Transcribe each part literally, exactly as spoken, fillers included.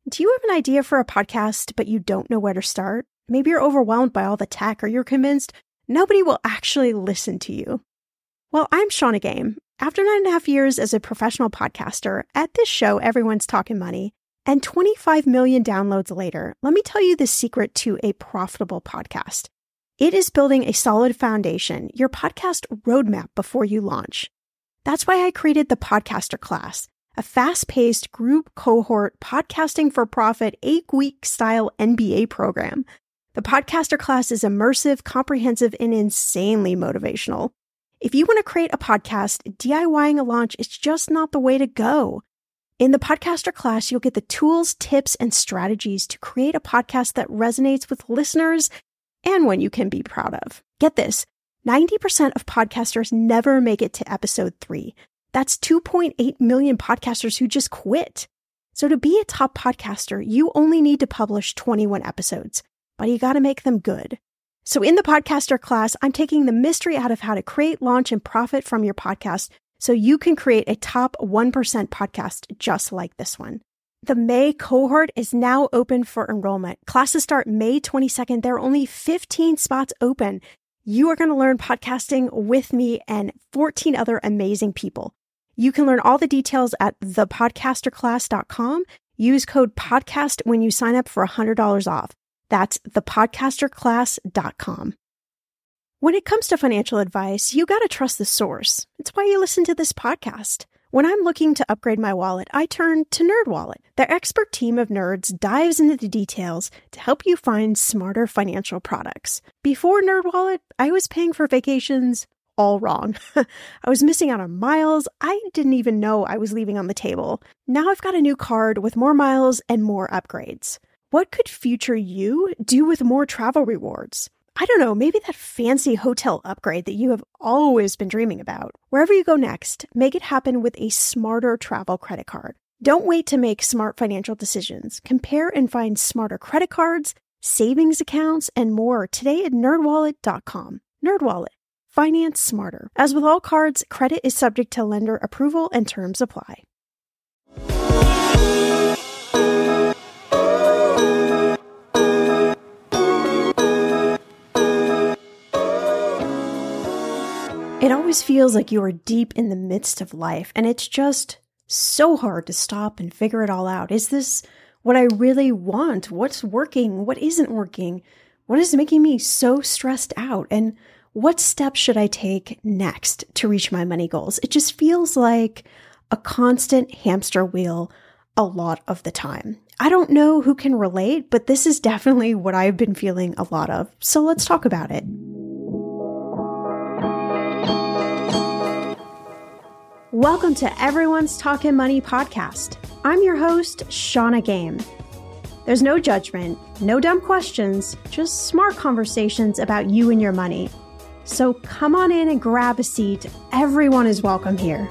Do you have an idea for a podcast, but you don't know where to start? Maybe you're overwhelmed by all the tech, or you're convinced nobody will actually listen to you. Well, I'm Shannah Game. After nine and a half years as a professional podcaster, at this show, everyone's talking money, and twenty-five million downloads later, let me tell you the secret to a profitable podcast. It is building a solid foundation, your podcast roadmap before you launch. That's why I created the Podcaster Class, a fast-paced group cohort podcasting for profit eight-week style M B A program. The Podcaster Class is immersive, comprehensive, and insanely motivational. If you want to create a podcast, DIYing a launch is just not the way to go. In the Podcaster Class, you'll get the tools, tips, and strategies to create a podcast that resonates with listeners and one you can be proud of. Get this, ninety percent of podcasters never make it to episode three. That's two point eight million podcasters who just quit. So to be a top podcaster, you only need to publish twenty-one episodes, but you got to make them good. So in the Podcaster Class, I'm taking the mystery out of how to create, launch, and profit from your podcast so you can create a top one percent podcast just like this one. The May cohort is now open for enrollment. Classes start May twenty-second. There are only fifteen spots open. You are going to learn podcasting with me and fourteen other amazing people. You can learn all the details at the podcaster class dot com. Use code PODCAST when you sign up for one hundred dollars off. That's the podcaster class dot com. When it comes to financial advice, you got to trust the source. It's why you listen to this podcast. When I'm looking to upgrade my wallet, I turn to NerdWallet. Their expert team of nerds dives into the details to help you find smarter financial products. Before NerdWallet, I was paying for vacations all wrong. I was missing out on miles I didn't even know I was leaving on the table. Now I've got a new card with more miles and more upgrades. What could future you do with more travel rewards? I don't know, maybe that fancy hotel upgrade that you have always been dreaming about. Wherever you go next, make it happen with a smarter travel credit card. Don't wait to make smart financial decisions. Compare and find smarter credit cards, savings accounts, and more today at nerd wallet dot com. NerdWallet. Finance smarter. As with all cards, credit is subject to lender approval and terms apply. It always feels like you are deep in the midst of life, and it's just so hard to stop and figure it all out. Is this what I really want? What's working? What isn't working? What is making me so stressed out? And what steps should I take next to reach my money goals? It just feels like a constant hamster wheel a lot of the time. I don't know who can relate, but this is definitely what I've been feeling a lot of. So let's talk about it. Welcome to Everyone's Talking Money podcast. I'm your host, Shannah Game. There's no judgment, no dumb questions, just smart conversations about you and your money. So come on in and grab a seat. Everyone is welcome here.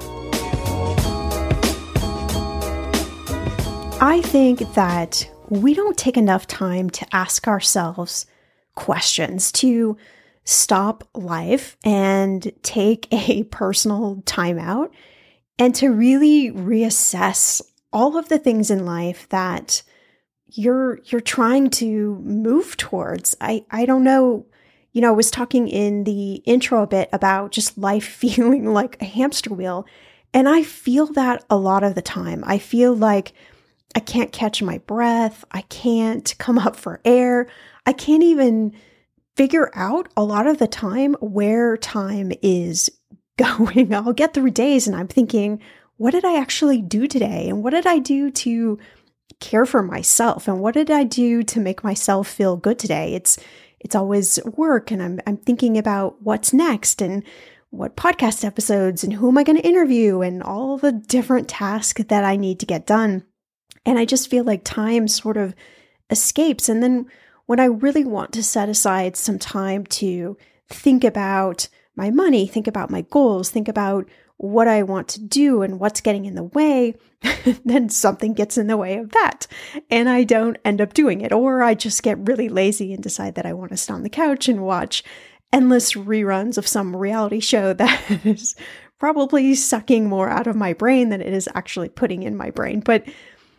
I think that we don't take enough time to ask ourselves questions, to stop life and take a personal time out and to really reassess all of the things in life that you're you're trying to move towards. I, I don't know. You know, I was talking in the intro a bit about just life feeling like a hamster wheel, and I feel that a lot of the time. I feel like I can't catch my breath. I can't come up for air. I can't even figure out a lot of the time where time is going. I'll get through days and I'm thinking, what did I actually do today? And what did I do to care for myself? And what did I do to make myself feel good today? It's It's always work, and I'm I'm thinking about what's next and what podcast episodes and who am I going to interview and all the different tasks that I need to get done. And I just feel like time sort of escapes. And then when I really want to set aside some time to think about my money, think about my goals, think about what I want to do and what's getting in the way, then something gets in the way of that. And I don't end up doing it. Or I just get really lazy and decide that I want to sit on the couch and watch endless reruns of some reality show that is probably sucking more out of my brain than it is actually putting in my brain. But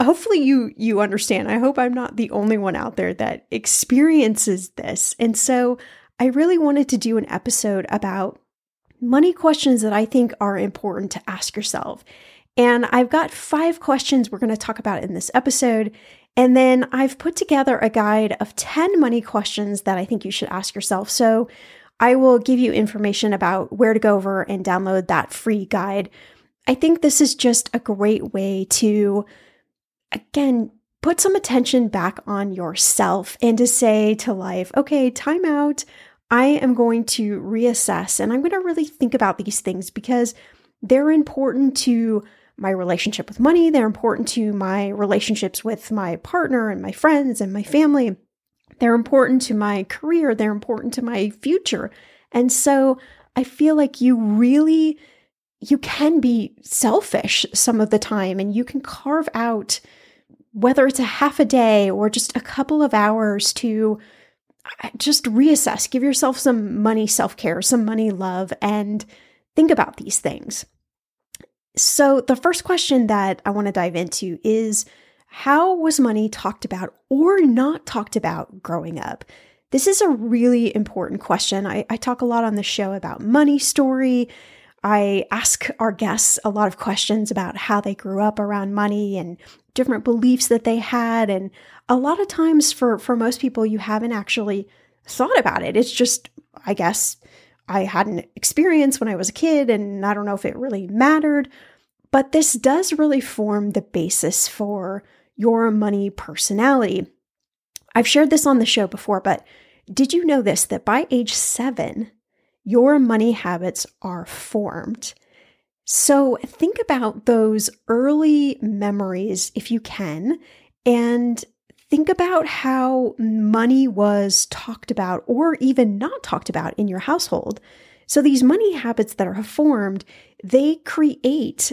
hopefully you you understand. I hope I'm not the only one out there that experiences this. And so I really wanted to do an episode about money questions that I think are important to ask yourself. And I've got five questions we're going to talk about in this episode. And then I've put together a guide of ten money questions that I think you should ask yourself. So I will give you information about where to go over and download that free guide. I think this is just a great way to, again, put some attention back on yourself and to say to life, okay, time out. I am going to reassess and I'm going to really think about these things because they're important to my relationship with money. They're important to my relationships with my partner and my friends and my family. They're important to my career. They're important to my future. And so I feel like you really, you can be selfish some of the time and you can carve out, whether it's a half a day or just a couple of hours to just reassess, give yourself some money self-care, some money love, and think about these things. So the first question that I want to dive into is, how was money talked about or not talked about growing up? This is a really important question. I, I talk a lot on the show about money story. I ask our guests a lot of questions about how they grew up around money and different beliefs that they had. And a lot of times for, for most people, you haven't actually thought about it. It's just, I guess, I had an experience when I was a kid and I don't know if it really mattered. But this does really form the basis for your money personality. I've shared this on the show before, but did you know this, that by age seven, your money habits are formed? So think about those early memories if you can, and think about how money was talked about or even not talked about in your household. So these money habits that are formed, they create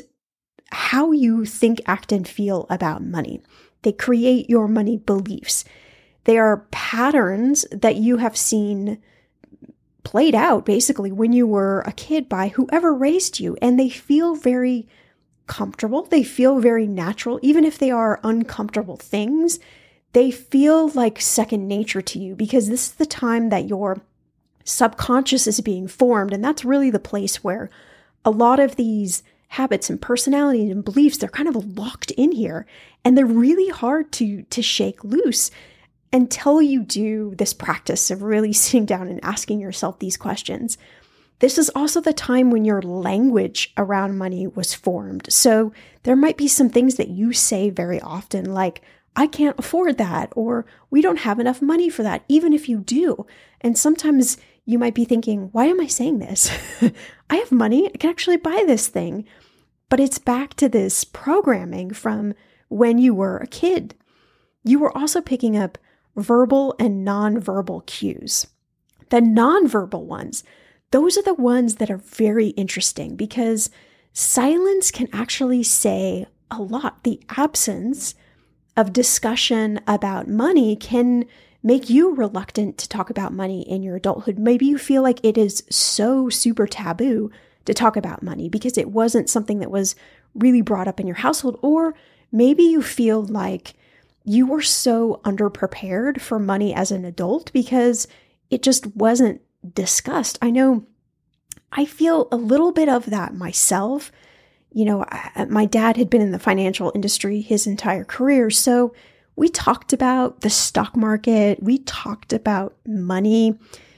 how you think, act, and feel about money. They create your money beliefs. They are patterns that you have seen played out basically when you were a kid by whoever raised you, and they feel very comfortable. They feel very natural. Even if they are uncomfortable things, they feel like second nature to you because this is the time that your subconscious is being formed. And that's really the place where a lot of these habits and personalities and beliefs, they're kind of locked in here and they're really hard to, to shake loose until you do this practice of really sitting down and asking yourself these questions. This is also the time when your language around money was formed. So there might be some things that you say very often, like, I can't afford that, or we don't have enough money for that, even if you do. And sometimes you might be thinking, why am I saying this? I have money, I can actually buy this thing. But it's back to this programming from when you were a kid. You were also picking up verbal and nonverbal cues. The nonverbal ones, those are the ones that are very interesting because silence can actually say a lot. The absence of discussion about money can make you reluctant to talk about money in your adulthood. Maybe you feel like it is so super taboo to talk about money because it wasn't something that was really brought up in your household. Or maybe you feel like you were so underprepared for money as an adult because it just wasn't discussed. I know I feel a little bit of that myself. You know, I, my dad had been in the financial industry his entire career. So we talked about the stock market. We talked about money.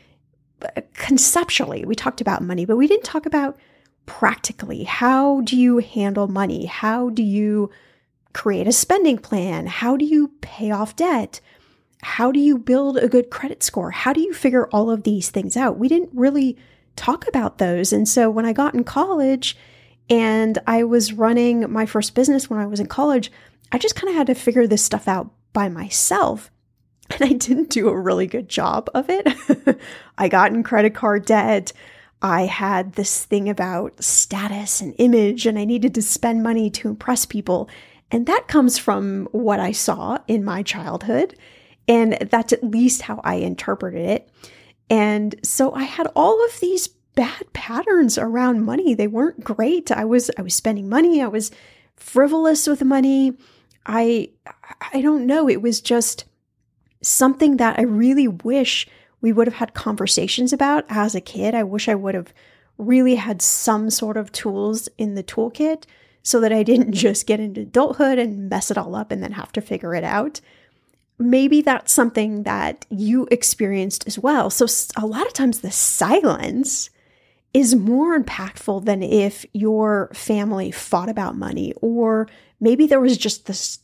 Conceptually, we talked about money, but we didn't talk about practically. How do you handle money? How do you create a spending plan? How do you pay off debt? How do you build a good credit score? How do you figure all of these things out? We didn't really talk about those. And so when I got in college and I was running my first business when I was in college, I just kind of had to figure this stuff out by myself. And I didn't do a really good job of it. I got in credit card debt. I had this thing about status and image, and I needed to spend money to impress people. And that comes from what I saw in my childhood. And that's at least how I interpreted it. And so I had all of these bad patterns around money. They weren't great. I was, I was spending money. I was frivolous with money. I, I don't know. It was just something that I really wish we would have had conversations about as a kid. I wish I would have really had some sort of tools in the toolkit so that I didn't just get into adulthood and mess it all up and then have to figure it out. Maybe that's something that you experienced as well. So a lot of times the silence is more impactful than if your family fought about money, or maybe there was just this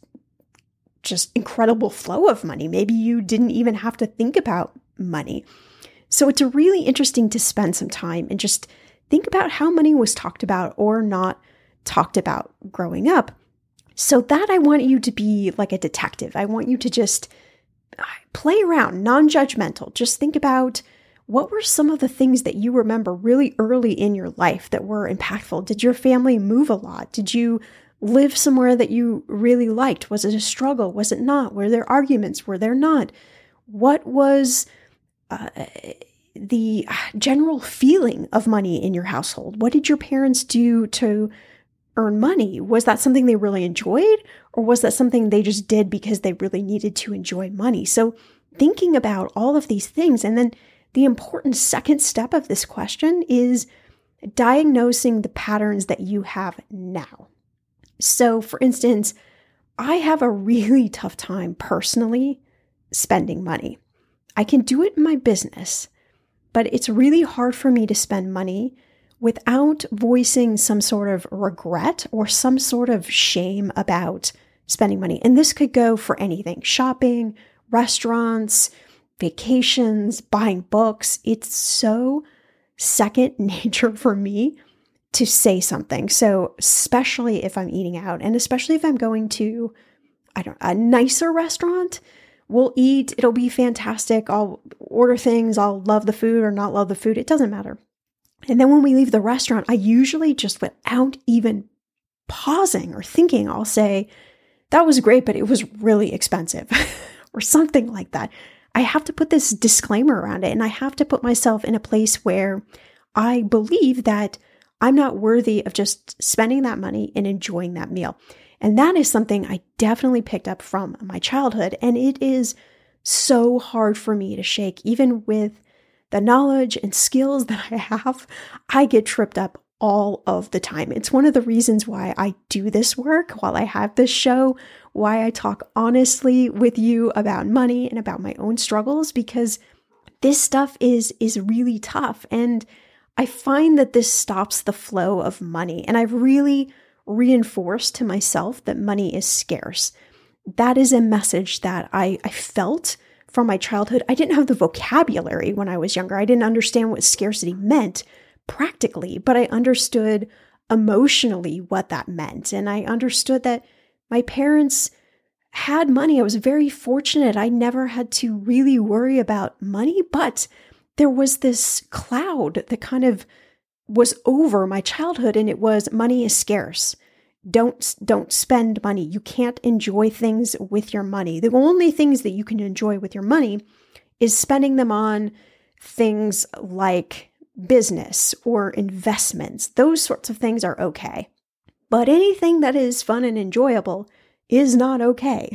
just incredible flow of money. Maybe you didn't even have to think about money. So it's really interesting to spend some time and just think about how money was talked about or not talked about growing up. So that I want you to be like a detective. I want you to just play around, non-judgmental. Just think about, what were some of the things that you remember really early in your life that were impactful? Did your family move a lot? Did you live somewhere that you really liked? Was it a struggle? Was it not? Were there arguments? Were there not? What was uh, the general feeling of money in your household? What did your parents do to earn money? Was that something they really enjoyed, or was that something they just did because they really needed to enjoy money? So thinking about all of these things, and then the important second step of this question is diagnosing the patterns that you have now. So for instance, I have a really tough time personally spending money. I can do it in my business, but it's really hard for me to spend money without voicing some sort of regret or some sort of shame about spending money. And this could go for anything: shopping, restaurants, vacations, buying books. It's so second nature for me to say something. So especially if I'm eating out, and especially if I'm going to, I don't a nicer restaurant, we'll eat, it'll be fantastic. I'll order things, I'll love the food or not love the food. It doesn't matter. And then when we leave the restaurant, I usually just, without even pausing or thinking, I'll say, that was great, but it was really expensive or something like that. I have to put this disclaimer around it, and I have to put myself in a place where I believe that I'm not worthy of just spending that money and enjoying that meal. And that is something I definitely picked up from my childhood, and it is so hard for me to shake. Even with the knowledge and skills that I have, I get tripped up all of the time. It's one of the reasons why I do this work while I have this show, why I talk honestly with you about money and about my own struggles, because this stuff is is really tough. And I find that this stops the flow of money. And I've really reinforced to myself that money is scarce. That is a message that I, I felt from my childhood. I didn't have the vocabulary when I was younger. I didn't understand what scarcity meant practically, but I understood emotionally what that meant. And I understood that my parents had money. I was very fortunate. I never had to really worry about money, but there was this cloud that kind of was over my childhood, and it was, money is scarce. Don't, don't spend money. You can't enjoy things with your money. The only things that you can enjoy with your money is spending them on things like business or investments. Those sorts of things are okay. But anything that is fun and enjoyable is not okay.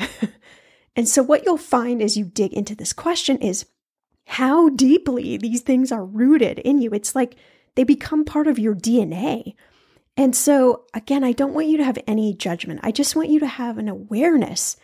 And so what you'll find as you dig into this question is how deeply these things are rooted in you. It's like they become part of your D N A. And so, again, I don't want you to have any judgment. I just want you to have an awareness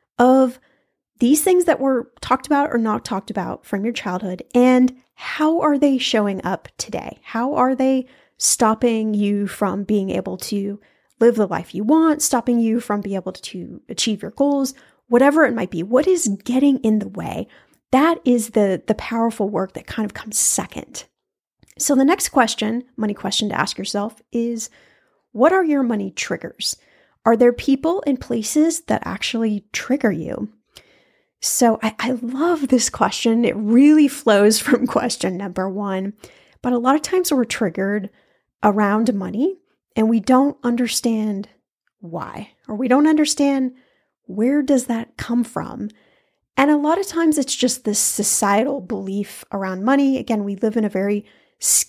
of these things that were talked about or not talked about from your childhood, and how are they showing up today? How are they stopping you from being able to live the life you want, stopping you from being able to achieve your goals, whatever it might be? What is getting in the way? That is the, the powerful work that kind of comes second. So the next question, money question to ask yourself is, what are your money triggers? Are there people and places that actually trigger you? So I, I love this question. It really flows from question number one. But a lot of times we're triggered around money and we don't understand why, or we don't understand where does that come from. And a lot of times it's just this societal belief around money. Again, we live in a very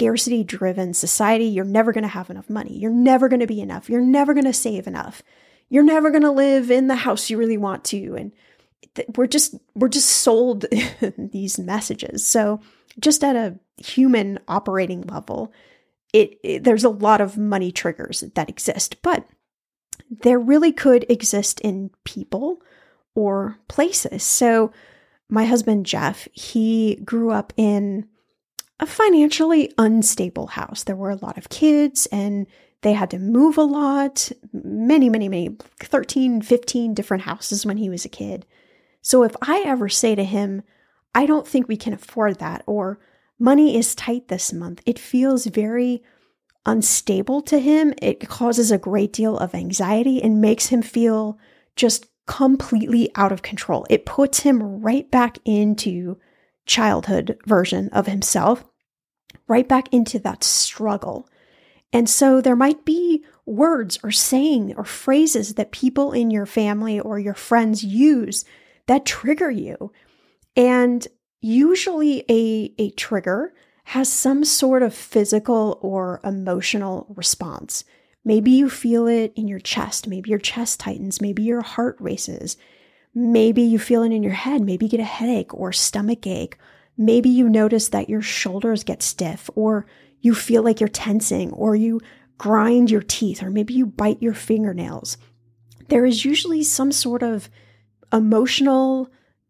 scarcity-driven society. You're never going to have enough money. You're never going to be enough. You're never going to save enough. you're never going to live in the house you really want to. And th- we're just, we're just sold these messages. So just at a human operating level, it, it there's a lot of money triggers that exist, but there really could exist in people or places. So my husband, Jeff, he grew up in a financially unstable house. There were a lot of kids and they had to move a lot, many, many, many, thirteen, fifteen different houses when he was a kid. So if I ever say to him, I don't think we can afford that, or money is tight this month, it feels very unstable to him. It causes a great deal of anxiety and makes him feel just completely out of control. It puts him right back into childhood version of himself, right back into that struggle. And so there might be words or saying or phrases that people in your family or your friends use that trigger you. And usually a, a trigger has some sort of physical or emotional response. Maybe you feel it in your chest. Maybe your chest tightens. Maybe your heart races. Maybe you feel it in your head. Maybe you get a headache or stomach ache. Maybe you notice that your shoulders get stiff, or you feel like you're tensing, or you grind your teeth, or maybe you bite your fingernails. There is usually some sort of emotional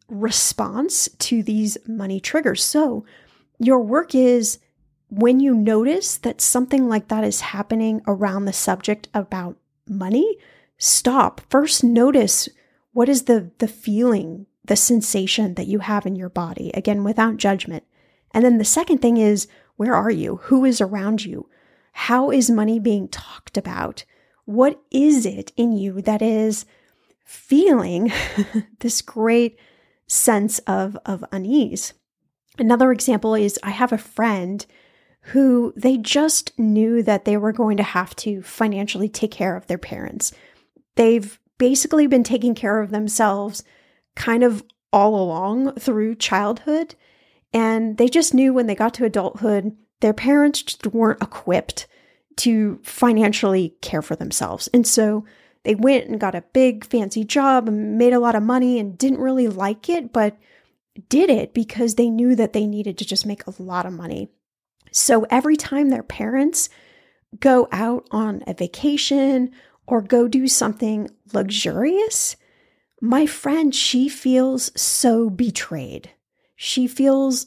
response to these money triggers. So your work is, when you notice that something like that is happening around the subject about money, stop. First, notice what is the, the feeling, the sensation that you have in your body, again, without judgment. And then the second thing is, where are you? Who is around you? How is money being talked about? What is it in you that is feeling this great sense of, of unease? Another example is, I have a friend who they just knew that they were going to have to financially take care of their parents. They've basically been taking care of themselves kind of all along through childhood. And they just knew when they got to adulthood, their parents just weren't equipped to financially care for themselves. And so they went and got a big fancy job and made a lot of money and didn't really like it, but did it because they knew that they needed to just make a lot of money. So every time their parents go out on a vacation or go do something luxurious, my friend, she feels so betrayed. She feels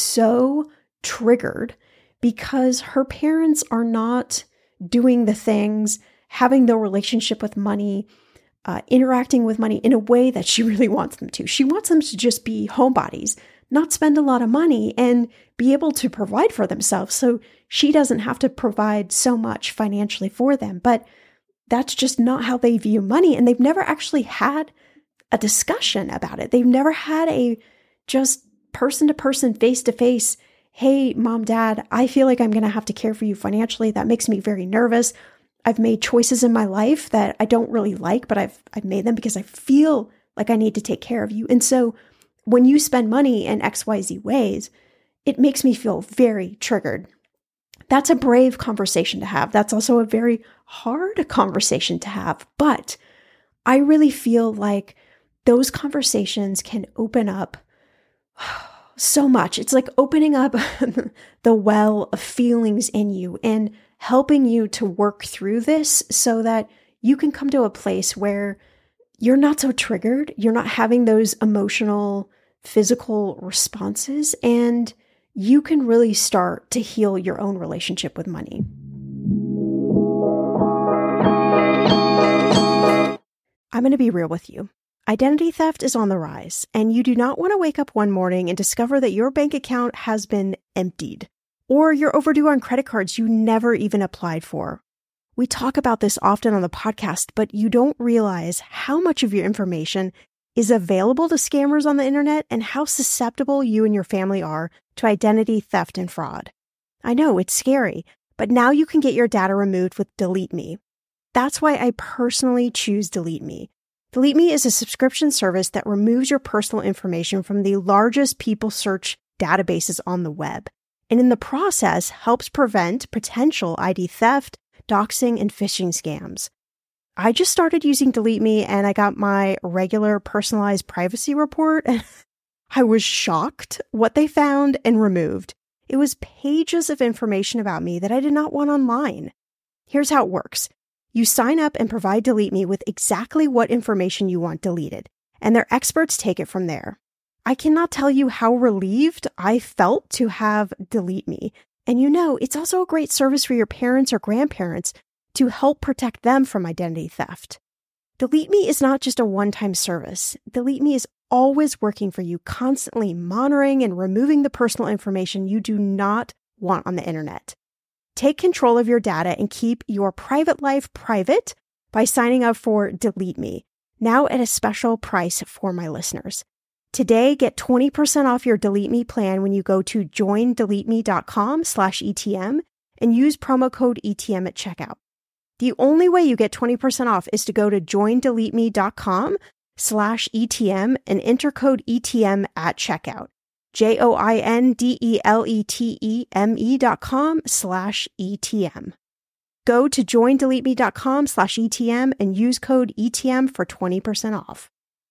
so triggered because her parents are not doing the things, having the relationship with money, uh, interacting with money in a way that she really wants them to. She wants them to just be homebodies, not spend a lot of money, and be able to provide for themselves so she doesn't have to provide so much financially for them. But that's just not how they view money. And they've never actually had a discussion about it. They've never had a just person to person, face to face, hey, mom, dad, I feel like I'm going to have to care for you financially. That makes me very nervous. I've made choices in my life that I don't really like, but I've I've made them because I feel like I need to take care of you. And so when you spend money in X Y Z ways, it makes me feel very triggered. That's a brave conversation to have. That's also a very hard conversation to have. But I really feel like those conversations can open up so much. It's like opening up the well of feelings in you and helping you to work through this so that you can come to a place where you're not so triggered. You're not having those emotional, physical responses, and you can really start to heal your own relationship with money. I'm going to be real with you. Identity theft is on the rise, and you do not want to wake up one morning and discover that your bank account has been emptied, or you're overdue on credit cards you never even applied for. We talk about this often on the podcast, but you don't realize how much of your information is available to scammers on the internet and how susceptible you and your family are to identity theft and fraud. I know, it's scary, but now you can get your data removed with Delete Me. That's why I personally choose Delete Me. Delete Me is a subscription service that removes your personal information from the largest people search databases on the web, and in the process helps prevent potential I D theft, doxing, and phishing scams. I just started using Delete Me and I got my regular personalized privacy report and I was shocked what they found and removed. It was pages of information about me that I did not want online. Here's how it works. You sign up and provide Delete Me with exactly what information you want deleted, and their experts take it from there. I cannot tell you how relieved I felt to have Delete Me. And you know, it's also a great service for your parents or grandparents to help protect them from identity theft. Delete Me is not just a one-time service. Delete Me is always working for you, constantly monitoring and removing the personal information you do not want on the internet. Take control of your data and keep your private life private by signing up for Delete Me, now at a special price for my listeners. Today, get twenty percent off your Delete Me plan when you go to joindeleteme.com slash ETM and use promo code E T M at checkout. The only way you get twenty percent off is to go to joindeleteme.com slash ETM and enter code E T M at checkout. J-O-I-N-D-E-L-E-T-E-M-E dot com slash E-T-M. Go to joindeleteme.com slash E-T-M and use code E T M for twenty percent off.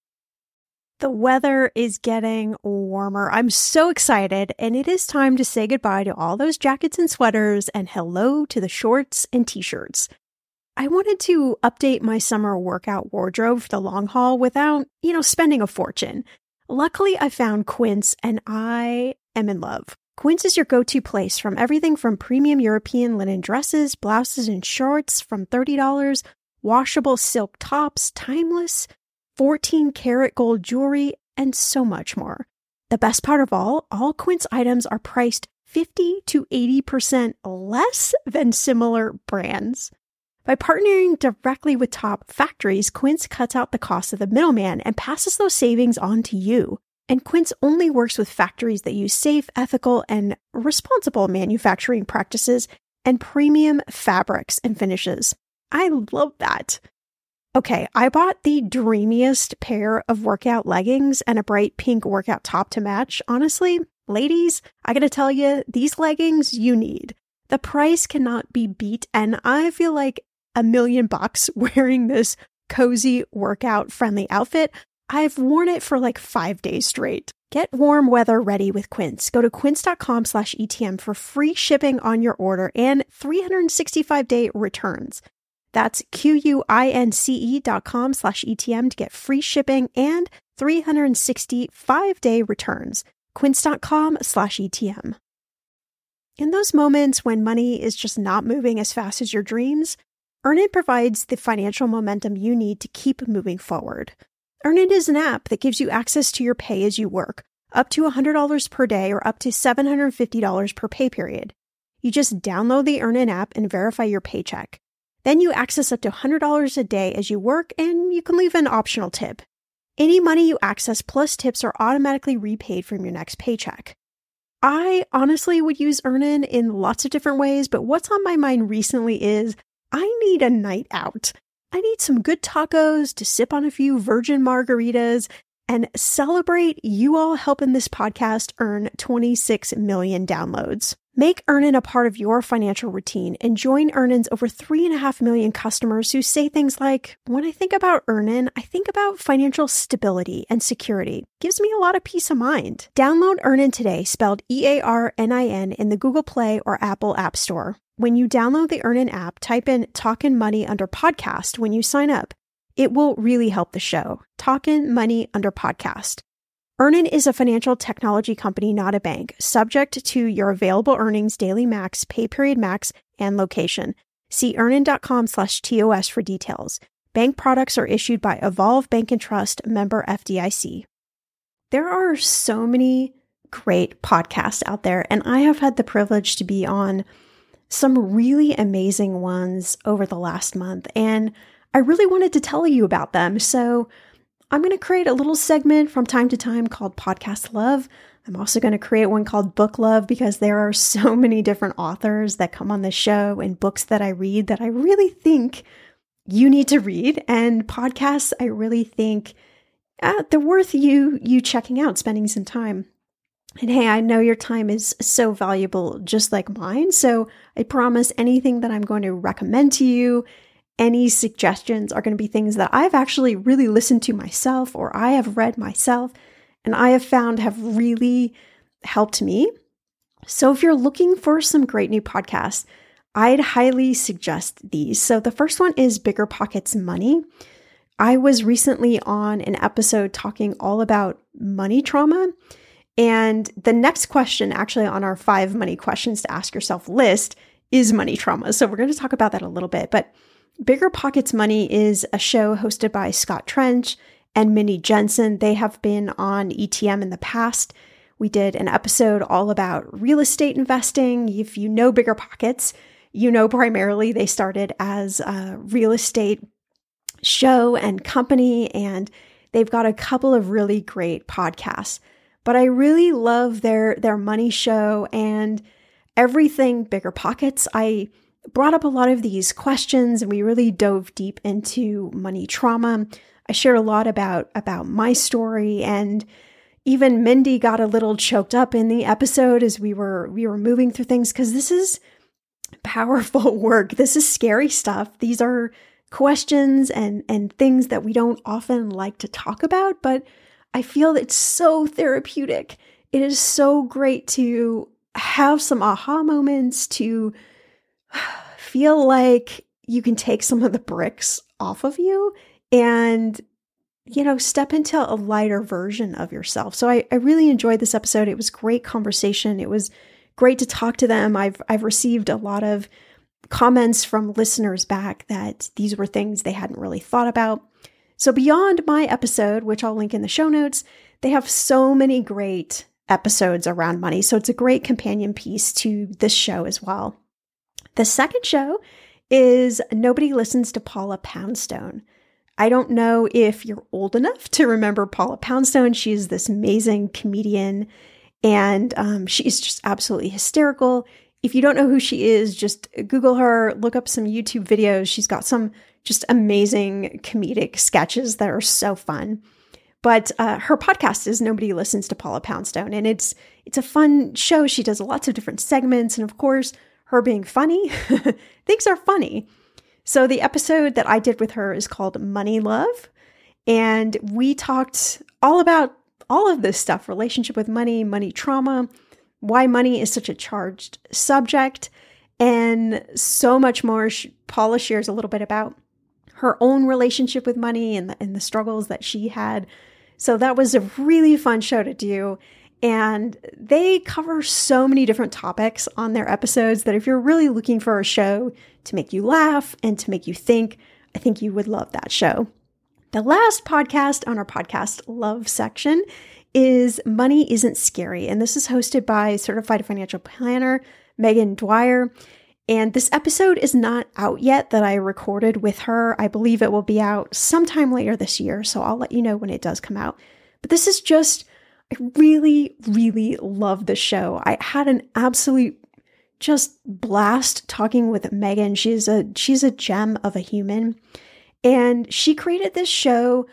The weather is getting warmer. I'm so excited, and it is time to say goodbye to all those jackets and sweaters and hello to the shorts and t-shirts. I wanted to update my summer workout wardrobe for the long haul without, you know, spending a fortune. Luckily, I found Quince and I am in love. Quince is your go-to place from everything from premium European linen dresses, blouses, and shorts from thirty dollars, washable silk tops, timeless, fourteen karat gold jewelry, and so much more. The best part of all, all Quince items are priced fifty to eighty percent less than similar brands. By partnering directly with top factories, Quince cuts out the cost of the middleman and passes those savings on to you. And Quince only works with factories that use safe, ethical, and responsible manufacturing practices and premium fabrics and finishes. I love that. Okay, I bought the dreamiest pair of workout leggings and a bright pink workout top to match. Honestly, ladies, I gotta tell you, these leggings you need. The price cannot be beat, and I feel like a million bucks wearing this cozy workout friendly outfit. I've worn it for like five days straight. Get warm weather ready with Quince. Go to quince.com slash ETM for free shipping on your order and three hundred sixty-five day returns. That's Q-U-I-N-C-E dot com slash ETM to get free shipping and three hundred sixty-five day returns. Quince.com slash ETM. In those moments when money is just not moving as fast as your dreams, Earnin provides the financial momentum you need to keep moving forward. Earnin is an app that gives you access to your pay as you work, up to one hundred dollars per day or up to seven hundred fifty dollars per pay period. You just download the Earnin app and verify your paycheck. Then you access up to one hundred dollars a day as you work, and you can leave an optional tip. Any money you access plus tips are automatically repaid from your next paycheck. I honestly would use Earnin in lots of different ways, but what's on my mind recently is I need a night out. I need some good tacos to sip on a few virgin margaritas and celebrate you all helping this podcast earn twenty-six million downloads. Make Earnin a part of your financial routine and join Earnin's over three and a half million customers who say things like, when I think about Earnin, I think about financial stability and security. Gives me a lot of peace of mind. Download Earnin today, spelled E A R N I N, in the Google Play or Apple App Store. When you download the Earnin app, type in Talkin' Money under podcast when you sign up. It will really help the show. Talkin' Money under podcast. Earnin is a financial technology company, not a bank, subject to your available earnings, daily max, pay period max, and location. See earnin.com slash TOS for details. Bank products are issued by Evolve Bank and Trust, member F D I C. There are so many great podcasts out there, and I have had the privilege to be on some really amazing ones over the last month, and I really wanted to tell you about them. So I'm going to create a little segment from time to time called Podcast Love. I'm also going to create one called Book Love because there are so many different authors that come on the show and books that I read that I really think you need to read. And podcasts, I really think uh, they're worth you, you checking out, spending some time. And hey, I know your time is so valuable, just like mine. So I promise anything that I'm going to recommend to you any suggestions are going to be things that I've actually really listened to myself or I have read myself and I have found have really helped me. So if you're looking for some great new podcasts, I'd highly suggest these. So the first one is Bigger Pockets Money. I was recently on an episode talking all about money trauma. And the next question actually on our five money questions to ask yourself list is money trauma. So we're going to talk about that a little bit. But Bigger Pockets Money is a show hosted by Scott Trench and Minnie Jensen. They have been on E T M in the past. We did an episode all about real estate investing. If you know Bigger Pockets, you know primarily they started as a real estate show and company, and they've got a couple of really great podcasts. But I really love their their money show and everything Bigger Pockets. I brought up a lot of these questions and we really dove deep into money trauma. I shared a lot about, about my story, and even Mindy got a little choked up in the episode as we were we were moving through things, because this is powerful work. This is scary stuff. These are questions and, and things that we don't often like to talk about, but I feel it's so therapeutic. It is so great to have some aha moments, to feel like you can take some of the bricks off of you and, you know, step into a lighter version of yourself. So I, I really enjoyed this episode. It was great conversation. It was great to talk to them. I've I've received a lot of comments from listeners back that these were things they hadn't really thought about. So beyond my episode, which I'll link in the show notes, they have so many great episodes around money. So it's a great companion piece to this show as well. The second show is Nobody Listens to Paula Poundstone. I don't know if you're old enough to remember Paula Poundstone. She's this amazing comedian, and um, she's just absolutely hysterical. If you don't know who she is, just Google her, look up some YouTube videos. She's got some just amazing comedic sketches that are so fun. But uh, her podcast is Nobody Listens to Paula Poundstone, and it's it's a fun show. She does lots of different segments, and of course, her being funny, things are funny. So the episode that I did with her is called Money Love, and we talked all about all of this stuff, relationship with money, money trauma, why money is such a charged subject, and so much more. Paula shares a little bit about her own relationship with money and the, and the struggles that she had. So that was a really fun show to do. And they cover so many different topics on their episodes that if you're really looking for a show to make you laugh and to make you think, I think you would love that show. The last podcast on our podcast love section is Money Isn't Scary. And this is hosted by certified financial planner Megan Dwyer. And this episode is not out yet that I recorded with her. I believe it will be out sometime later this year. So I'll let you know when it does come out. But this is just, I really, really love the show. I had an absolute just blast talking with Megan. She's a she's a gem of a human. And she created this show.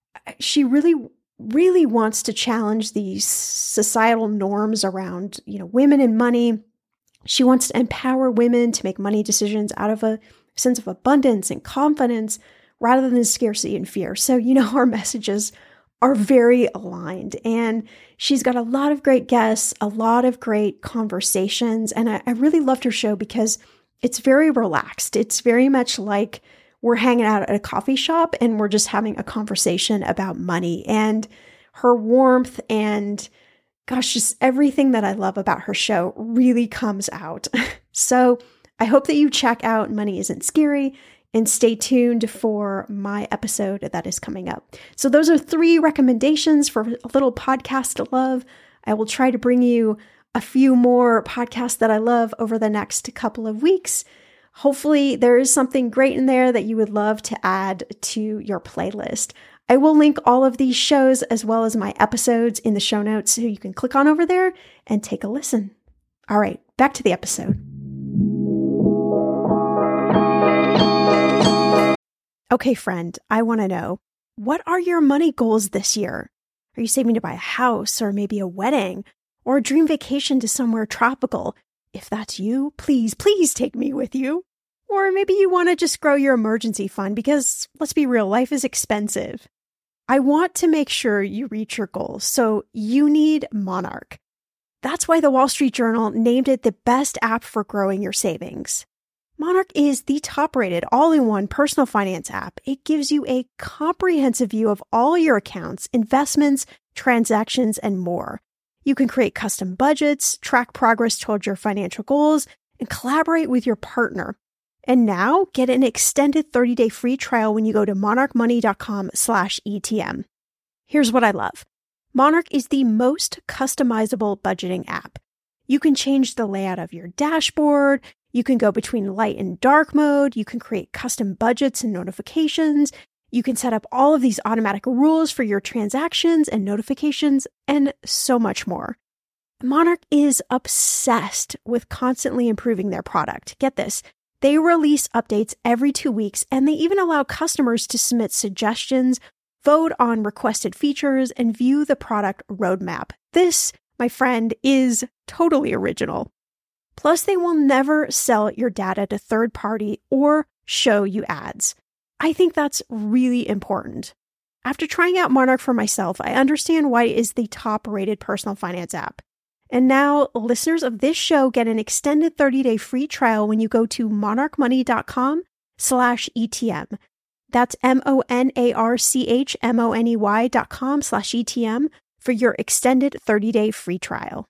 She really, really wants to challenge these societal norms around, you know, women and money. She wants to empower women to make money decisions out of a sense of abundance and confidence rather than scarcity and fear. So, you know, our messages are very aligned, and she's got a lot of great guests, a lot of great conversations. And I, I really loved her show because it's very relaxed. It's very much like we're hanging out at a coffee shop and we're just having a conversation about money. And her warmth and gosh, just everything that I love about her show really comes out. So I hope that you check out Money Isn't Scary and stay tuned for my episode that is coming up. So those are three recommendations for a little podcast to love. I will try to bring you a few more podcasts that I love over the next couple of weeks. Hopefully there is something great in there that you would love to add to your playlist. I will link all of these shows as well as my episodes in the show notes so you can click on over there and take a listen. All right, back to the episode. Okay, friend, I want to know, what are your money goals this year? Are you saving to buy a house or maybe a wedding or a dream vacation to somewhere tropical? If that's you, please, please take me with you. Or maybe you want to just grow your emergency fund because, let's be real, life is expensive. I want to make sure you reach your goals, so you need Monarch. That's why the Wall Street Journal named it the best app for growing your savings. Monarch is the top-rated all-in-one personal finance app. It gives you a comprehensive view of all your accounts, investments, transactions, and more. You can create custom budgets, track progress towards your financial goals, and collaborate with your partner. And now, get an extended thirty-day free trial when you go to monarchmoney.com slash ETM. Here's what I love. Monarch is the most customizable budgeting app. You can change the layout of your dashboard. You can go between light and dark mode. You can create custom budgets and notifications. You can set up all of these automatic rules for your transactions and notifications, and so much more. Monarch is obsessed with constantly improving their product. Get this. They release updates every two weeks, and they even allow customers to submit suggestions, vote on requested features, and view the product roadmap. This, my friend, is totally original. Plus, they will never sell your data to third party or show you ads. I think that's really important. After trying out Monarch for myself, I understand why it is the top-rated personal finance app. And now, listeners of this show get an extended thirty-day free trial when you go to monarchmoney.com slash ETM. That's M-O-N-A-R-C-H-M-O-N-E-Y dot com slash ETM for your extended thirty-day free trial.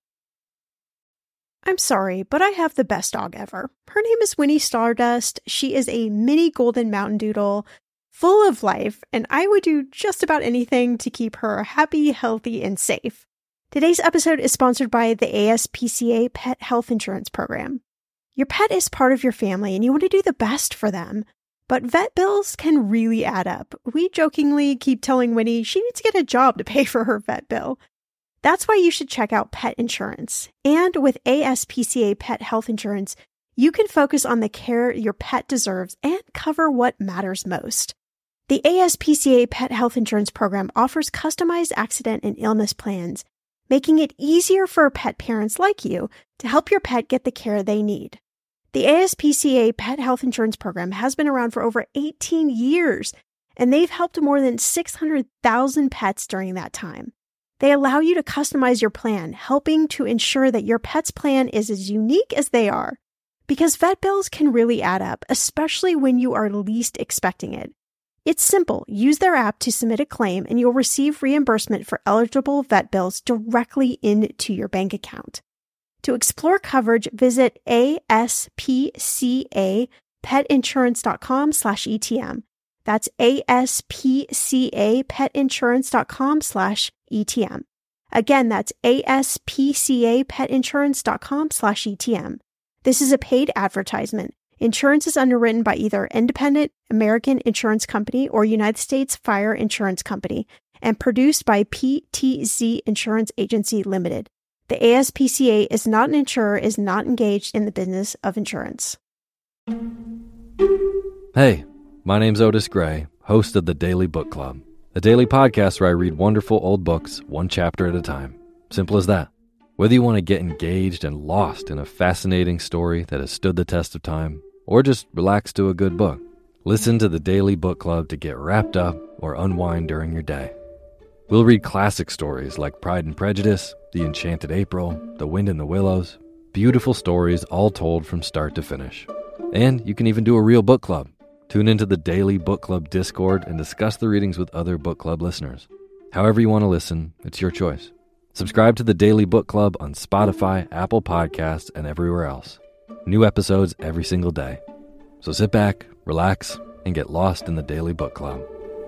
I'm sorry, but I have the best dog ever. Her name is Winnie Stardust. She is a mini golden mountain doodle, full of life, and I would do just about anything to keep her happy, healthy, and safe. Today's episode is sponsored by the A S P C A Pet Health Insurance Program. Your pet is part of your family and you want to do the best for them, but vet bills can really add up. We jokingly keep telling Winnie she needs to get a job to pay for her vet bill. That's why you should check out pet insurance. And with A S P C A Pet Health Insurance, you can focus on the care your pet deserves and cover what matters most. The A S P C A Pet Health Insurance Program offers customized accident and illness plans, making it easier for pet parents like you to help your pet get the care they need. The A S P C A Pet Health Insurance Program has been around for over eighteen years, and they've helped more than six hundred thousand pets during that time. They allow you to customize your plan, helping to ensure that your pet's plan is as unique as they are. Because vet bills can really add up, especially when you are least expecting it. It's simple. Use their app to submit a claim and you'll receive reimbursement for eligible vet bills directly into your bank account. To explore coverage, visit aspcapetinsurance.com slash ETM. That's aspcapetinsurance.com slash ETM. Again, that's aspcapetinsurance.com slash ETM. This is a paid advertisement. Insurance is underwritten by either Independent American Insurance Company or United States Fire Insurance Company and produced by P T Z Insurance Agency Limited. The A S P C A is not an insurer, is not engaged in the business of insurance. Hey, my name's Otis Gray, host of the Daily Book Club, a daily podcast where I read wonderful old books one chapter at a time. Simple as that. Whether you want to get engaged and lost in a fascinating story that has stood the test of time, or just relax to a good book, listen to the Daily Book Club to get wrapped up or unwind during your day. We'll read classic stories like Pride and Prejudice, The Enchanted April, The Wind in the Willows, beautiful stories all told from start to finish. And you can even do a real book club. Tune into the Daily Book Club Discord and discuss the readings with other book club listeners. However you want to listen, it's your choice. Subscribe to the Daily Book Club on Spotify, Apple Podcasts, and everywhere else. New episodes every single day. So sit back, relax, and get lost in the Daily Book Club.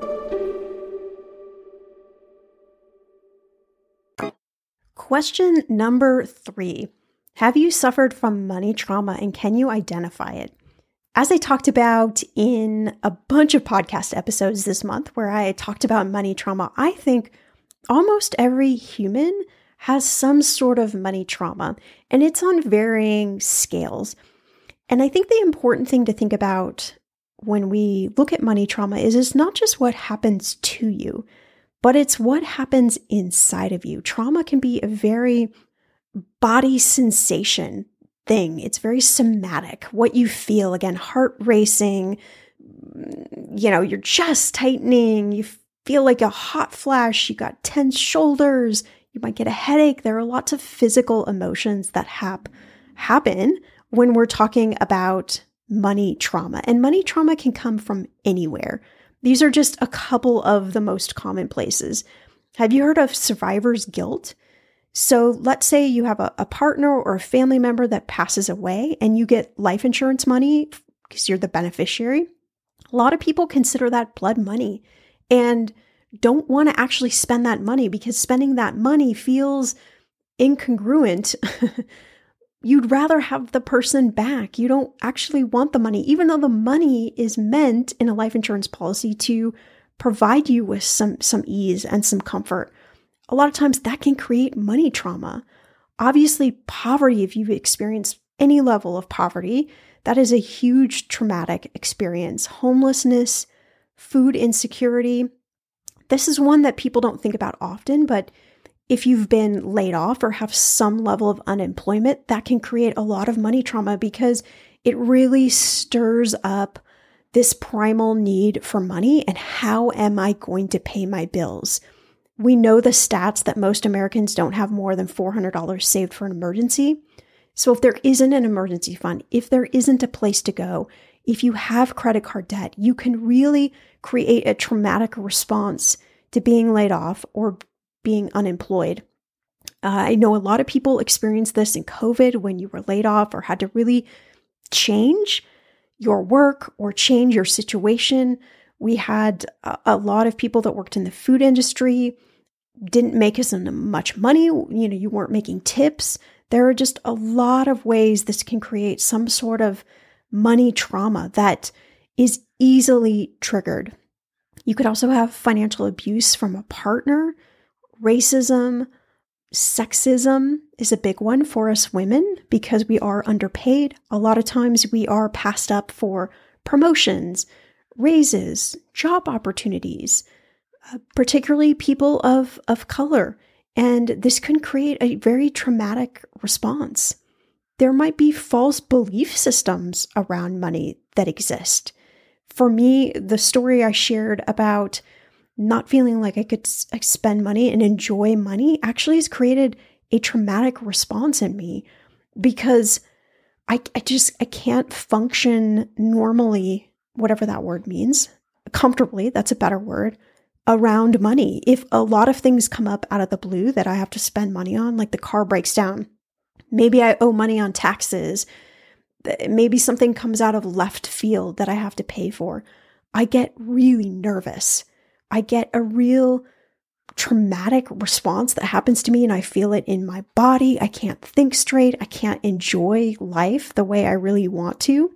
Question number three. Have you suffered from money trauma and can you identify it? As I talked about in a bunch of podcast episodes this month where I talked about money trauma, I think almost every human has some sort of money trauma, and it's on varying scales. And I think the important thing to think about when we look at money trauma is it's not just what happens to you, but it's what happens inside of you. Trauma can be a very body sensation thing. It's very somatic. What you feel, again, heart racing, you know, your chest tightening, you feel like a hot flash, you got tense shoulders, you might get a headache. There are lots of physical emotions that hap- happen when we're talking about money trauma. And money trauma can come from anywhere. These are just a couple of the most common places. Have you heard of survivor's guilt? So let's say you have a, a partner or a family member that passes away and you get life insurance money because you're the beneficiary. A lot of people consider that blood money and don't want to actually spend that money because spending that money feels incongruent. You'd rather have the person back. You don't actually want the money, even though the money is meant in a life insurance policy to provide you with some, some ease and some comfort. A lot of times that can create money trauma. Obviously, poverty, if you've experienced any level of poverty, that is a huge traumatic experience. Homelessness, food insecurity. This is one that people don't think about often, but if you've been laid off or have some level of unemployment, that can create a lot of money trauma because it really stirs up this primal need for money and how am I going to pay my bills? We know the stats that most Americans don't have more than four hundred dollars saved for an emergency. So if there isn't an emergency fund, if there isn't a place to go, if you have credit card debt, you can really create a traumatic response to being laid off or being unemployed. Uh, I know a lot of people experienced this in COVID when you were laid off or had to really change your work or change your situation. We had a, a lot of people that worked in the food industry, didn't make as much money. You know, you weren't making tips. There are just a lot of ways this can create some sort of money trauma that is easily triggered. You could also have financial abuse from a partner. Racism, sexism is a big one for us women because we are underpaid. A lot of times we are passed up for promotions, raises, job opportunities, uh, particularly people of, of color. And this can create a very traumatic response. There might be false belief systems around money that exist. For me, the story I shared about not feeling like I could spend money and enjoy money actually has created a traumatic response in me because I, I just, I can't function normally, whatever that word means, comfortably, that's a better word, around money. If a lot of things come up out of the blue that I have to spend money on, like the car breaks down, maybe I owe money on taxes, maybe something comes out of left field that I have to pay for, I get really nervous. I get a real traumatic response that happens to me and I feel it in my body. I can't think straight. I can't enjoy life the way I really want to.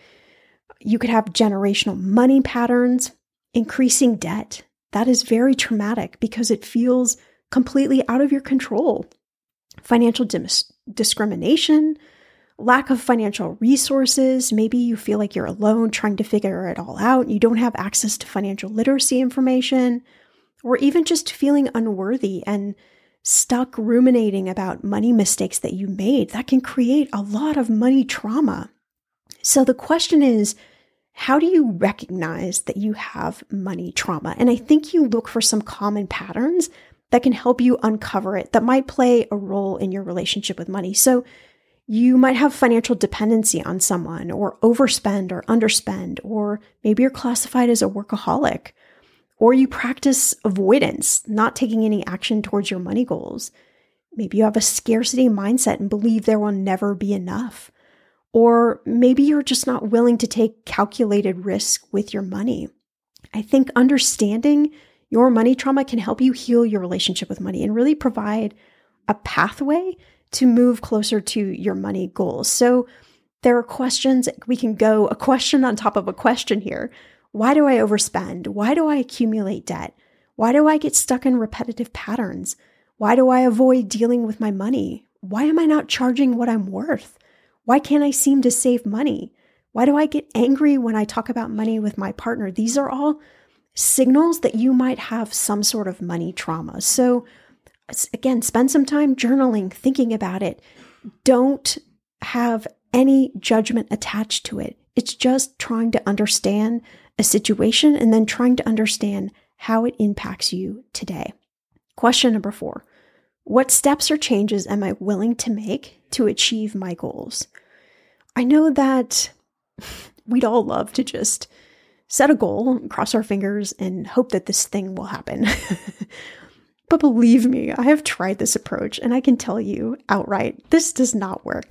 You could have generational money patterns, increasing debt. That is very traumatic because it feels completely out of your control. Financial dis- discrimination, lack of financial resources. Maybe you feel like you're alone trying to figure it all out. You don't have access to financial literacy information, or even just feeling unworthy and stuck ruminating about money mistakes that you made. That can create a lot of money trauma. So the question is, how do you recognize that you have money trauma? And I think you look for some common patterns that can help you uncover it, that might play a role in your relationship with money. So you might have financial dependency on someone, or overspend or underspend, or maybe you're classified as a workaholic, or you practice avoidance, not taking any action towards your money goals. Maybe you have a scarcity mindset and believe there will never be enough. Or maybe you're just not willing to take calculated risk with your money. I think understanding your money trauma can help you heal your relationship with money and really provide a pathway to move closer to your money goals. So there are questions, we can go a question on top of a question here. Why do I overspend? Why do I accumulate debt? Why do I get stuck in repetitive patterns? Why do I avoid dealing with my money? Why am I not charging what I'm worth? Why can't I seem to save money? Why do I get angry when I talk about money with my partner? These are all signals that you might have some sort of money trauma. So again, spend some time journaling, thinking about it. Don't have any judgment attached to it. It's just trying to understand a situation and then trying to understand how it impacts you today. Question number four. What steps or changes am I willing to make to achieve my goals? I know that we'd all love to just set a goal, cross our fingers, and hope that this thing will happen. But believe me, I have tried this approach, and I can tell you outright, this does not work.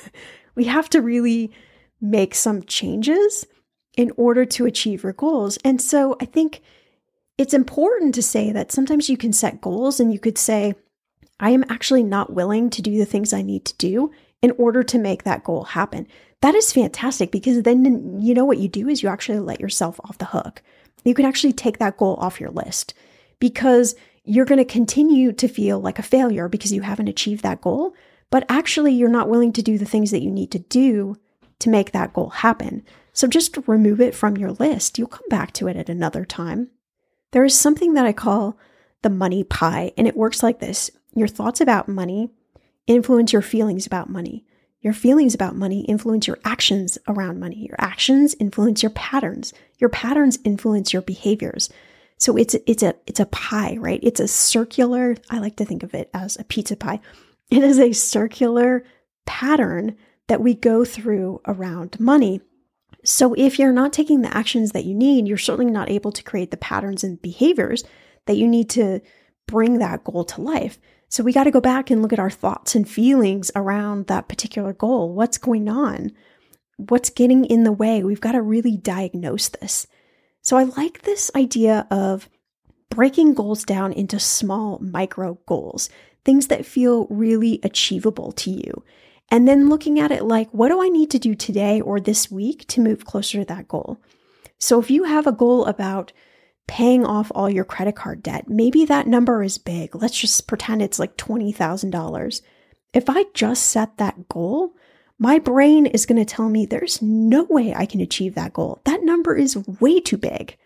We have to really make some changes in order to achieve your goals. And so I think it's important to say that sometimes you can set goals and you could say, I am actually not willing to do the things I need to do in order to make that goal happen. That is fantastic, because then you know what you do is you actually let yourself off the hook. You can actually take that goal off your list, because you're going to continue to feel like a failure because you haven't achieved that goal, but actually you're not willing to do the things that you need to do to make that goal happen. So just remove it from your list. You'll come back to it at another time. There is something that I call the money pie, and it works like this. Your thoughts about money influence your feelings about money. Your feelings about money influence your actions around money. Your actions influence your patterns. Your patterns influence your behaviors. So it's it's a it's a pie, right? It's a circular, I like to think of it as a pizza pie. It is a circular pattern that we go through around money. So if you're not taking the actions that you need, you're certainly not able to create the patterns and behaviors that you need to bring that goal to life. So we got to go back and look at our thoughts and feelings around that particular goal. What's going on? What's getting in the way? We've got to really diagnose this. So I like this idea of breaking goals down into small micro goals, things that feel really achievable to you. And then looking at it like, what do I need to do today or this week to move closer to that goal? So if you have a goal about paying off all your credit card debt, maybe that number is big. Let's just pretend it's like twenty thousand dollars. If I just set that goal, my brain is going to tell me there's no way I can achieve that goal. That number is way too big.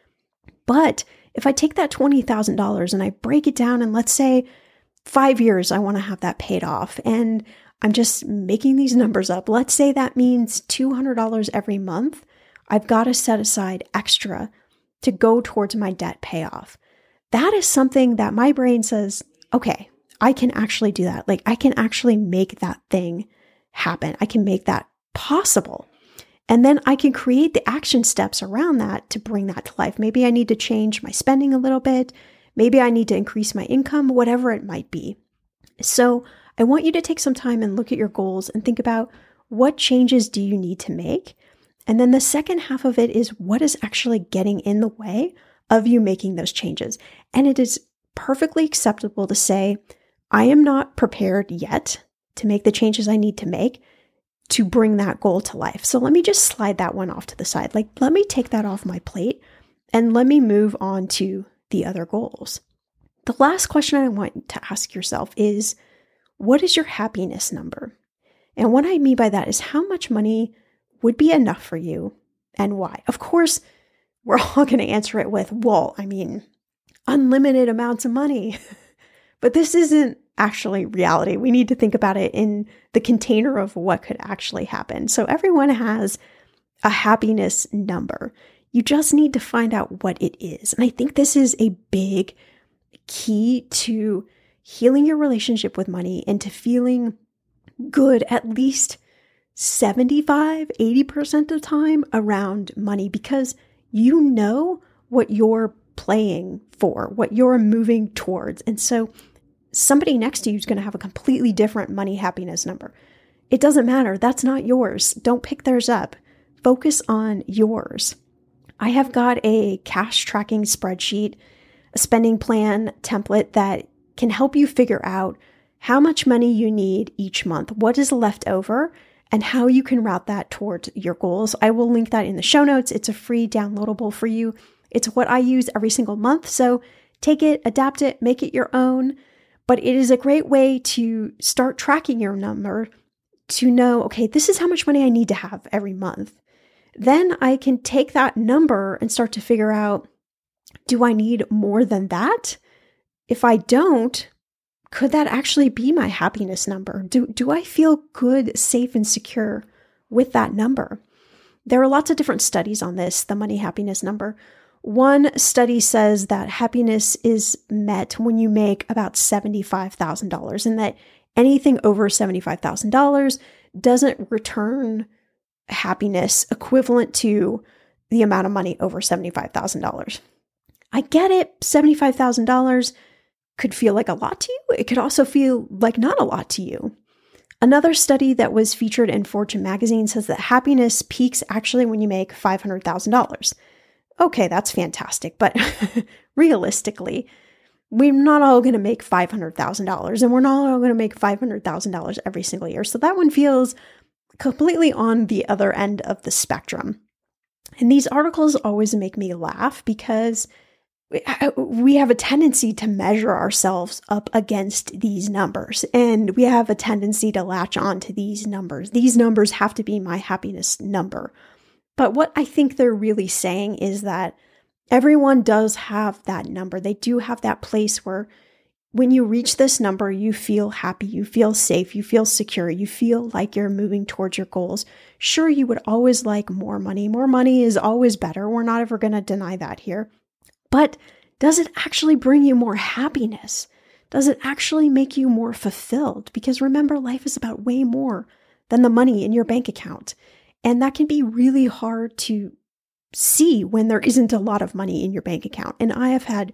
But if I take that twenty thousand dollars and I break it down, and let's say five years, I want to have that paid off, and I'm just making these numbers up. Let's say that means two hundred dollars every month. I've got to set aside extra to go towards my debt payoff. That is something that my brain says, okay, I can actually do that. Like I can actually make that thing happen. I can make that possible. And then I can create the action steps around that to bring that to life. Maybe I need to change my spending a little bit. Maybe I need to increase my income, whatever it might be. So I want you to take some time and look at your goals and think about what changes do you need to make? And then the second half of it is what is actually getting in the way of you making those changes. And it is perfectly acceptable to say, I am not prepared yet to make the changes I need to make to bring that goal to life. So let me just slide that one off to the side. Like, let me take that off my plate and let me move on to the other goals. The last question I want to ask yourself is, what is your happiness number? And what I mean by that is how much money would be enough for you and why? Of course, we're all going to answer it with, well, I mean, unlimited amounts of money. But this isn't actually reality. We need to think about it in the container of what could actually happen. So everyone has a happiness number. You just need to find out what it is. And I think this is a big key to healing your relationship with money and to feeling good at least seventy-five, eighty percent of the time around money, because you know what you're playing for, what you're moving towards. And so somebody next to you is going to have a completely different money happiness number. It doesn't matter. That's not yours. Don't pick theirs up. Focus on yours. I have got a cash tracking spreadsheet, a spending plan template that can help you figure out how much money you need each month, what is left over, and how you can route that towards your goals. I will link that in the show notes. It's a free downloadable for you. It's what I use every single month. So take it, adapt it, make it your own. But it is a great way to start tracking your number to know, okay, this is how much money I need to have every month. Then I can take that number and start to figure out, do I need more than that? If I don't, could that actually be my happiness number? Do, do I feel good, safe, and secure with that number? There are lots of different studies on this, the money happiness number. One study says that happiness is met when you make about seventy-five thousand dollars, and that anything over seventy-five thousand dollars doesn't return happiness equivalent to the amount of money over seventy-five thousand dollars. I get it. seventy-five thousand dollars could feel like a lot to you. It could also feel like not a lot to you. Another study that was featured in Fortune magazine says that happiness peaks actually when you make five hundred thousand dollars. Okay, that's fantastic. But realistically, we're not all going to make five hundred thousand dollars, and we're not all going to make five hundred thousand dollars every single year. So that one feels completely on the other end of the spectrum. And these articles always make me laugh because we have a tendency to measure ourselves up against these numbers, and we have a tendency to latch on to these numbers. These numbers have to be my happiness number. But what I think they're really saying is that everyone does have that number. They do have that place where when you reach this number, you feel happy, you feel safe, you feel secure, you feel like you're moving towards your goals. Sure, you would always like more money. More money is always better. We're not ever going to deny that here. But does it actually bring you more happiness? Does it actually make you more fulfilled? Because remember, life is about way more than the money in your bank account. And that can be really hard to see when there isn't a lot of money in your bank account. And I have had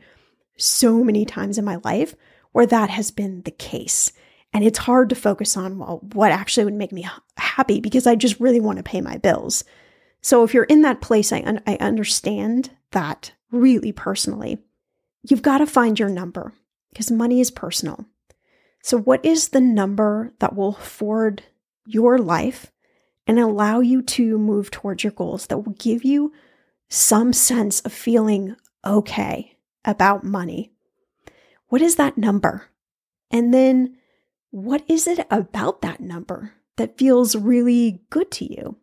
so many times in my life where that has been the case. And it's hard to focus on, well, what actually would make me happy, because I just really want to pay my bills. So if you're in that place, I, un- I understand that really personally. You've got to find your number, because money is personal. So what is the number that will forward your life and allow you to move towards your goals, that will give you some sense of feeling okay about money? What is that number? And then what is it about that number that feels really good to you?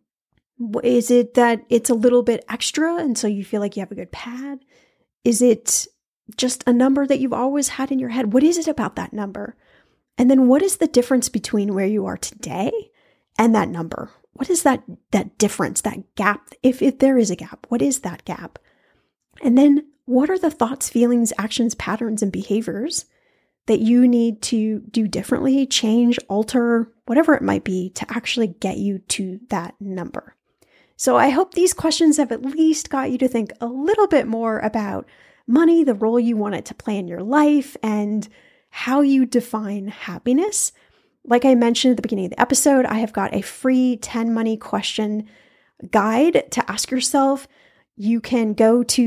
Is it that it's a little bit extra and so you feel like you have a good pad? Is it just a number that you've always had in your head? What is it about that number? And then what is the difference between where you are today and that number? What is that that difference, that gap? If, if there is a gap, what is that gap? And then what are the thoughts, feelings, actions, patterns, and behaviors that you need to do differently, change, alter, whatever it might be, to actually get you to that number? So I hope these questions have at least got you to think a little bit more about money, the role you want it to play in your life, and how you define happiness. Like I mentioned at the beginning of the episode, I have got a free ten money question guide to ask yourself. You can go to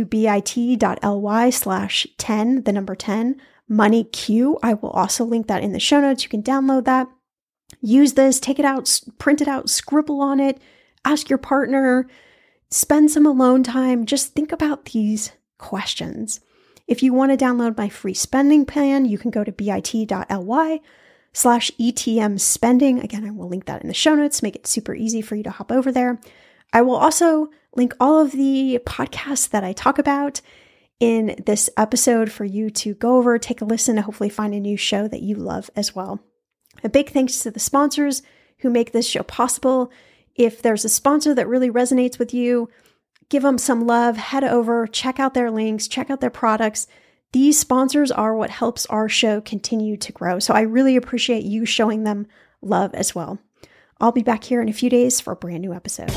bit.ly slash 10, the number ten, money Q. I will also link that in the show notes. You can download that. Use this, take it out, print it out, scribble on it, ask your partner, spend some alone time. Just think about these questions. If you want to download my free spending plan, you can go to bit.ly slash ETM spending. Again, I will link that in the show notes, make it super easy for you to hop over there. I will also link all of the podcasts that I talk about in this episode for you to go over, take a listen, and hopefully find a new show that you love as well. A big thanks to the sponsors who make this show possible. If there's a sponsor that really resonates with you, give them some love, head over, check out their links, check out their products. These sponsors are what helps our show continue to grow. So I really appreciate you showing them love as well. I'll be back here in a few days for a brand new episode.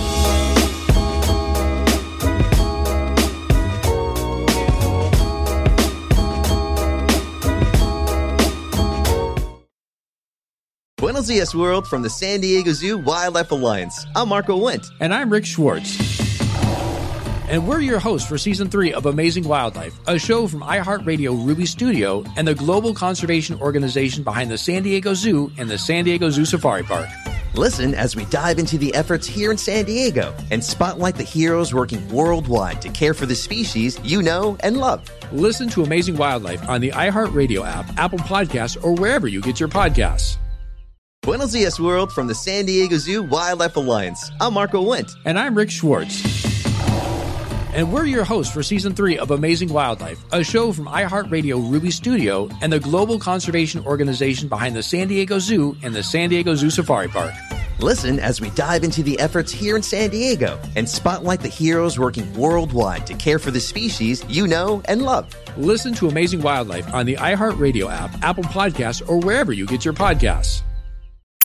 Buenos dias, world, from the San Diego Zoo Wildlife Alliance. I'm Marco Wendt. And I'm Rick Schwartz. And we're your hosts for Season three of Amazing Wildlife, a show from iHeartRadio Ruby Studio and the global conservation organization behind the San Diego Zoo and the San Diego Zoo Safari Park. Listen as we dive into the efforts here in San Diego and spotlight the heroes working worldwide to care for the species you know and love. Listen to Amazing Wildlife on the iHeartRadio app, Apple Podcasts, or wherever you get your podcasts. Buenos dias, world, from the San Diego Zoo Wildlife Alliance. I'm Marco Wendt. And I'm Rick Schwartz. And we're your hosts for Season three of Amazing Wildlife, a show from iHeartRadio Ruby Studio and the global conservation organization behind the San Diego Zoo and the San Diego Zoo Safari Park. Listen as we dive into the efforts here in San Diego and spotlight the heroes working worldwide to care for the species you know and love. Listen to Amazing Wildlife on the iHeartRadio app, Apple Podcasts, or wherever you get your podcasts.